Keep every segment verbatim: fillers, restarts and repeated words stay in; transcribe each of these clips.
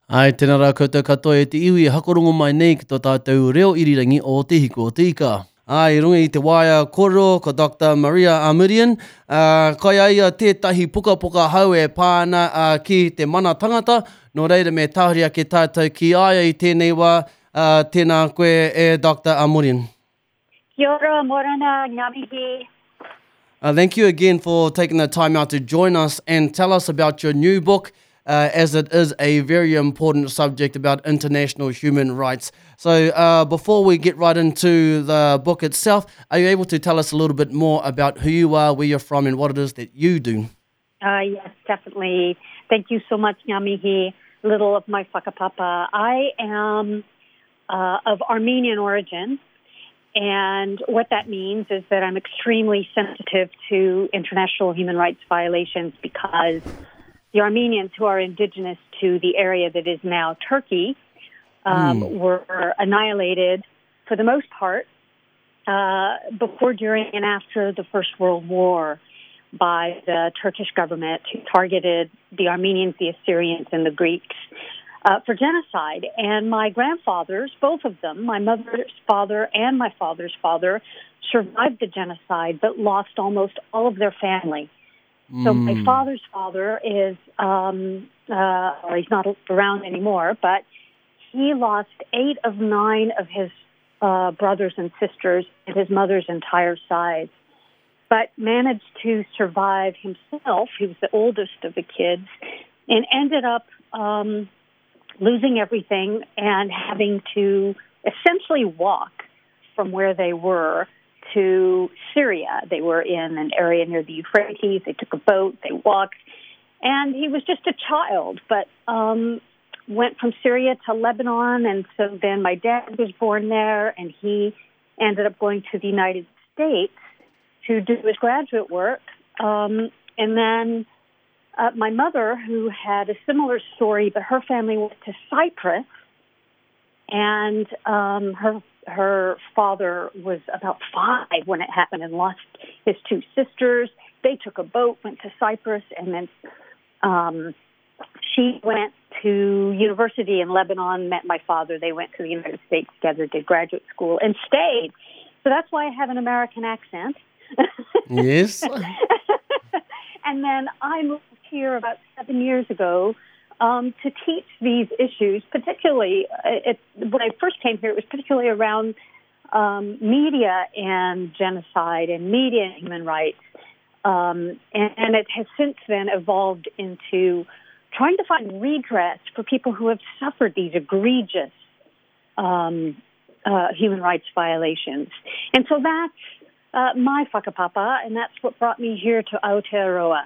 Ai, tēnā rā koutou katoa e te iwi e hakorongo mai nei ki tō tātou reo irirangi o te hiko o te ika. Ai, runga i te waia koro ko Doctor Maria Amirian. Uh, kai aia tētahi puka puka hau e pāna uh, ki te mana tangata. Nō reira me tāhria ke tātou ki aia i tēnei wā. Uh, tēnā koe e Doctor Amirian. Kia ora, morana, ngā mihi. Uh, thank you again for taking the time out to join us and tell us about your new book, uh, as it is a very important subject about international human rights. So uh, before we get right into the book itself, are you able to tell us a little bit more about who you are, where you're from, and what it is that you do? Uh, yes, definitely. Thank you so much, ngā mihi. Little of my whakapapa. I am uh, of Armenian origin. And what that means is that I'm extremely sensitive to international human rights violations because the Armenians who are indigenous to the area that is now Turkey um, mm. were annihilated for the most part uh, before, during, and after the First World War by the Turkish government who targeted the Armenians, the Assyrians, and the Greeks. Uh, for genocide. And my grandfathers, both of them, my mother's father and my father's father, survived the genocide but lost almost all of their family. Mm. So my father's father is, um, uh, or he's not around anymore, but he lost eight of nine of his uh, brothers and sisters at his mother's entire size, but managed to survive himself. He was the oldest of the kids and ended up Um, losing everything and having to essentially walk from where they were to Syria. They were in an area near the Euphrates. They took a boat. They walked. And he was just a child, but um, went from Syria to Lebanon. And so then my dad was born there, and he ended up going to the United States to do his graduate work. Um, and then Uh, my mother, who had a similar story, but her family went to Cyprus, and um, her her father was about five when it happened and lost his two sisters. They took a boat, went to Cyprus, and then um, she went to university in Lebanon, met my father. They went to the United States together, did graduate school, and stayed. So that's why I have an American accent. Yes. And then I moved here about seven years ago um, to teach these issues, particularly, uh, it, when I first came here, it was particularly around um, media and genocide and media and human rights. Um, and, and it has since then evolved into trying to find redress for people who have suffered these egregious um, uh, human rights violations. And so that's uh, my whakapapa, and that's what brought me here to Aotearoa.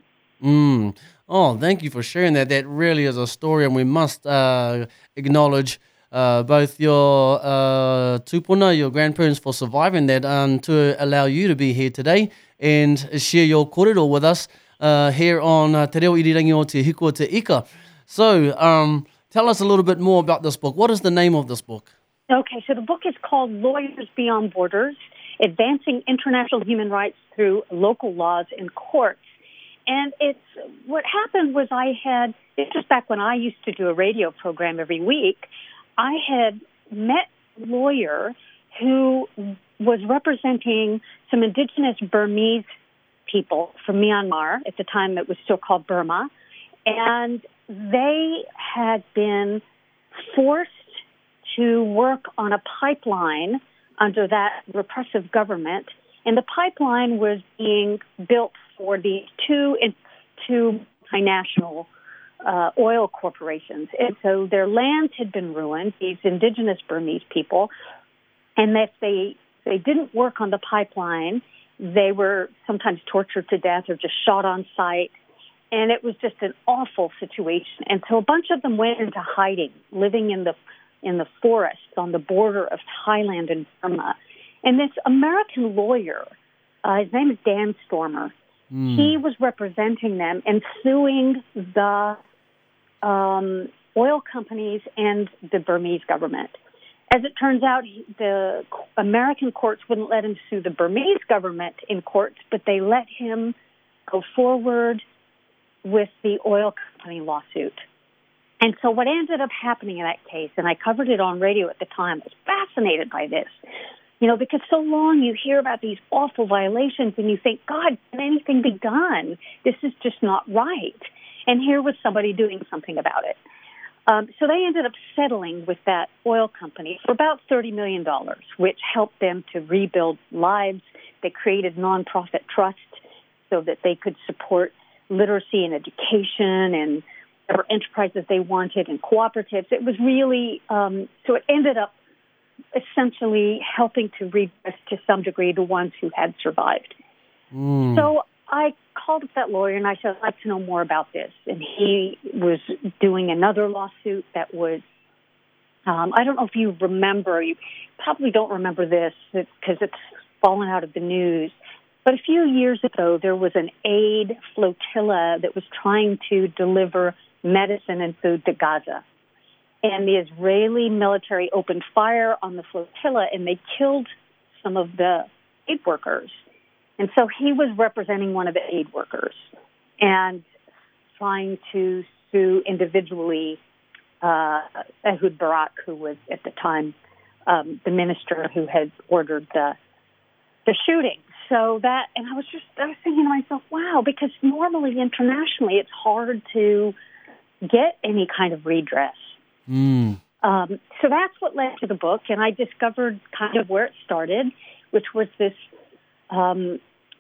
Mm. Oh, thank you for sharing that. That really is a story, and we must uh, acknowledge uh, both your uh, tupuna, your grandparents, for surviving that, and to allow you to be here today and share your kōrero with us uh, here on uh, Te Reo Irirangi o Te Hiko o Te Ika. So, um, tell us a little bit more about this book. What is the name of this book? Okay, so the book is called Lawyers Beyond Borders, Advancing International Human Rights Through Local Laws and Courts. And it's what happened was I had, this was back when I used to do a radio program every week, I had met a lawyer who was representing some indigenous Burmese people from Myanmar, at the time it was still called Burma, and they had been forced to work on a pipeline under that repressive government, and the pipeline was being built for these two two multinational uh, oil corporations. And so their lands had been ruined, these indigenous Burmese people, and if they, they didn't work on the pipeline, they were sometimes tortured to death or just shot on sight. And it was just an awful situation. And so a bunch of them went into hiding, living in the in the forests on the border of Thailand and Burma. And this American lawyer, uh, his name is Dan Stormer, mm. he was representing them and suing the um, oil companies and the Burmese government. As it turns out, he, the American courts wouldn't let him sue the Burmese government in courts, but they let him go forward with the oil company lawsuit. And so what ended up happening in that case, and I covered it on radio at the time, I was fascinated by this, you know, because so long you hear about these awful violations and you think, God, can anything be done? This is just not right. And here was somebody doing something about it. Um, so they ended up settling with that oil company for about thirty million dollars, which helped them to rebuild lives. They created nonprofit trusts so that they could support literacy and education and whatever enterprises they wanted and cooperatives. It was really, um, so it ended up essentially helping to redress to some degree the ones who had survived. Mm. So I called up that lawyer and I said, I'd like to know more about this. And he was doing another lawsuit that was, um, I don't know if you remember, you probably don't remember this because it's fallen out of the news. But a few years ago, there was an aid flotilla that was trying to deliver medicine and food to Gaza. And the Israeli military opened fire on the flotilla, and they killed some of the aid workers. And so he was representing one of the aid workers and trying to sue individually uh, Ehud Barak, who was at the time um, the minister who had ordered the the shooting. So that, and I was just, I was thinking to myself, wow, because normally internationally it's hard to get any kind of redress. Mm. Um, so that's what led to the book, and I discovered kind of where it started, which was this um,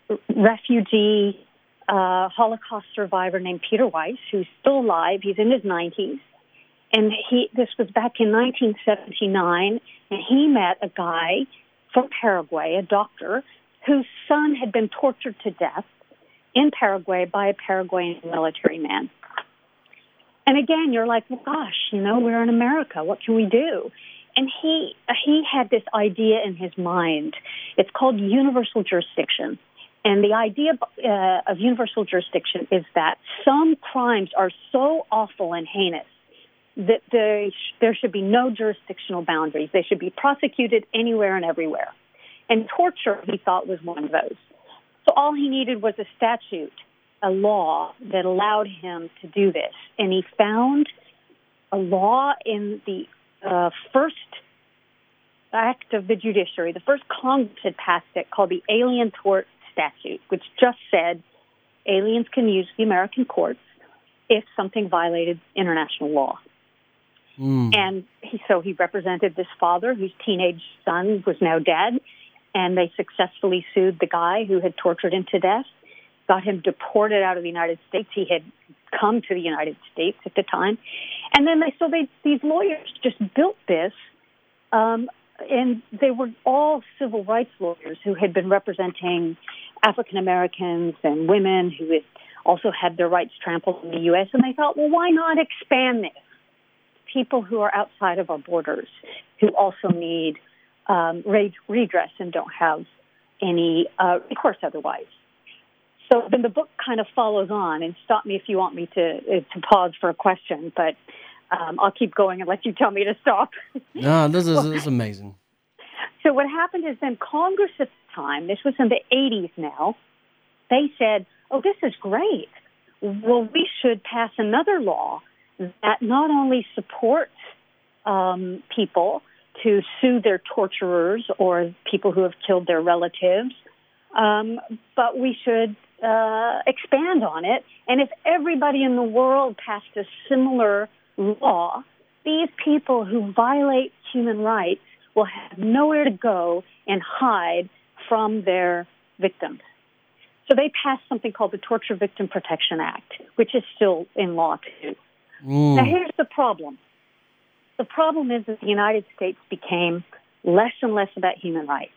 refugee uh, Holocaust survivor named Peter Weiss, who's still alive. He's in his nineties, and he. This was back in nineteen seventy-nine, and he met a guy from Paraguay, a doctor, whose son had been tortured to death in Paraguay by a Paraguayan military man. And again, you're like, well, gosh, you know, we're in America. What can we do? And he he had this idea in his mind. It's called universal jurisdiction. And the idea uh, of universal jurisdiction is that some crimes are so awful and heinous that they sh- there should be no jurisdictional boundaries. They should be prosecuted anywhere and everywhere. And torture, he thought, was one of those. So all he needed was a statute, a law that allowed him to do this. And he found a law in the uh, first act of the judiciary, the first Congress had passed it, called the Alien Tort Statute, which just said aliens can use the American courts if something violated international law. Mm. And he, so he represented this father whose teenage son was now dead, and they successfully sued the guy who had tortured him to death, got him deported out of the United States. He had come to the United States at the time. And then they, so they, these lawyers just built this, um, and they were all civil rights lawyers who had been representing African Americans and women who had also had their rights trampled in the U S. And they thought, well, why not expand this? People who are outside of our borders who also need um, redress and don't have any uh, recourse otherwise. So then the book kind of follows on, and stop me if you want me to to pause for a question, but um, I'll keep going and let you tell me to stop. No, this is, well, this is amazing. So what happened is then Congress at the time, this was in the eighties now, they said, oh, this is great. Well, we should pass another law that not only supports um, people to sue their torturers or people who have killed their relatives, um, but we should uh, expand on it. And if everybody in the world passed a similar law, these people who violate human rights will have nowhere to go and hide from their victims. So they passed something called the Torture Victim Protection Act, which is still in law too. Mm. Now, here's the problem. The problem is that the United States became less and less about human rights.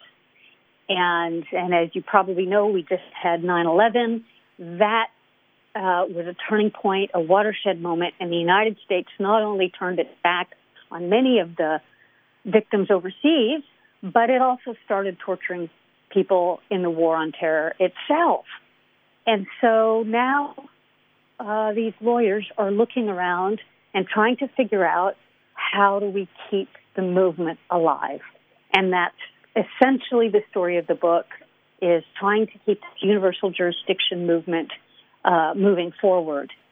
And and as you probably know, we just had nine eleven. That uh, was a turning point, a watershed moment, and the United States not only turned its back on many of the victims overseas, but it also started torturing people in the war on terror itself. And so now uh, these lawyers are looking around and trying to figure out how do we keep the movement alive. And that's essentially the story of the book, is trying to keep the universal jurisdiction movement uh, moving forward.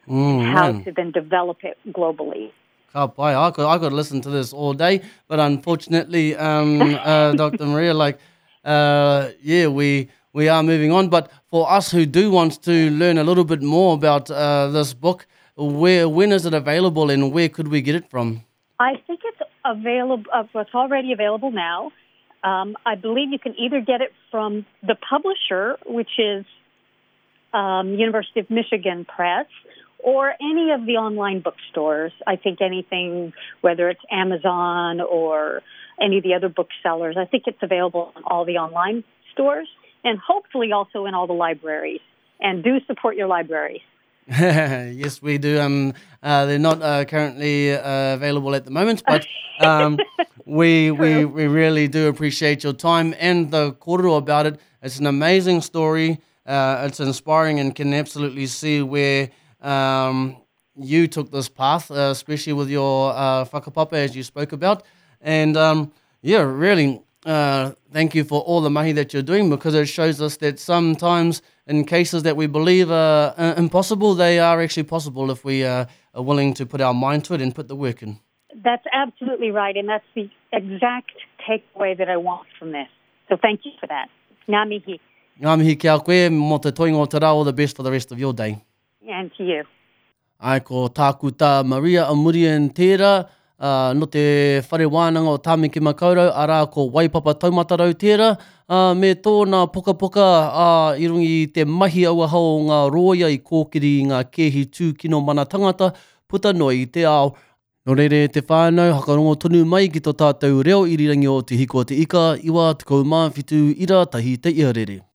Mm, and how man. to then develop it globally. Ka pai. I could, I could listen to this all day, but unfortunately, um, uh, Doctor Maria, like, uh, yeah, we we are moving on. But for us who do want to learn a little bit more about uh, this book, where when is it available and where could we get it from? I think it's available. Uh, it's already available now. Um, I believe you can either get it from the publisher, which is um, University of Michigan Press, or any of the online bookstores. I think anything, whether it's Amazon or any of the other booksellers, I think it's available in all the online stores and hopefully also in all the libraries. And do support your libraries. Yes, we do. Um, uh, they're not uh, currently uh, available at the moment, but um, we, we we really do appreciate your time and the kōrero about it. It's an amazing story. Uh, it's inspiring and can absolutely see where um, you took this path, uh, especially with your uh, whakapapa, as you spoke about. And um, yeah, really, uh, thank you for all the mahi that you're doing, because it shows us that sometimes in cases that we believe are uh, impossible, they are actually possible if we uh, are willing to put our mind to it and put the work in. That's absolutely right, and that's the exact takeaway that I want from this. So thank you for that. Ngā mihi. Ngā mihi kia koe, mō te toinga o te rā, all the best for the rest of your day. And to you. Ai ko tāku tā Maria Amurian tērā, uh, no te whare wānanga o Tāmiki Makaurau, arā ko Waipapa Taumatarau tērā, uh, me tōna poka poka uh, i rungi i te mahi aua hau o ngā roia i kōkiri i ngā kehi tū kino mana tangata, puta noi i te ao. Nō reire te whānau, hakarongo tonu mai ki tō tātou reo irirangi o te hiko te ika, iwa te kaumā whitu ira tahi te iarere.